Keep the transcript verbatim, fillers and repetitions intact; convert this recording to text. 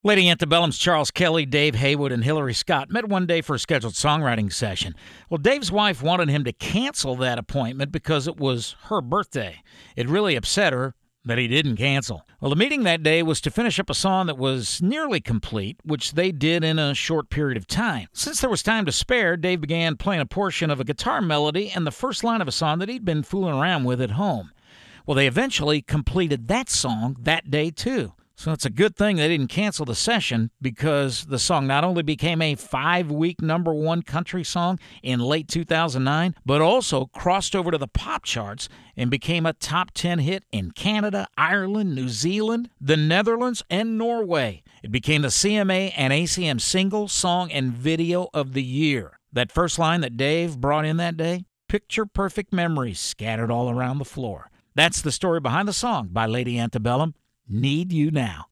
Lady Antebellum's Charles Kelly, Dave Haywood, and Hillary Scott met one day for a scheduled songwriting session. Well, Dave's wife wanted him to cancel that appointment because it was her birthday. It really upset her that he didn't cancel. Well, the meeting that day was to finish up a song that was nearly complete, which they did in a short period of time. Since there was time to spare, Dave began playing a portion of a guitar melody and the first line of a song that he'd been fooling around with at home. Well, they eventually completed that song that day, too. So it's a good thing they didn't cancel the session, because the song not only became a five-week number one country song in late two thousand nine, but also crossed over to the pop charts and became a top ten hit in Canada, Ireland, New Zealand, the Netherlands, and Norway. It became the C M A and A C M Single, Song, and Video of the Year. That first line that Dave brought in that day, picture-perfect memories scattered all around the floor. That's the story behind the song by Lady Antebellum, Need You Now.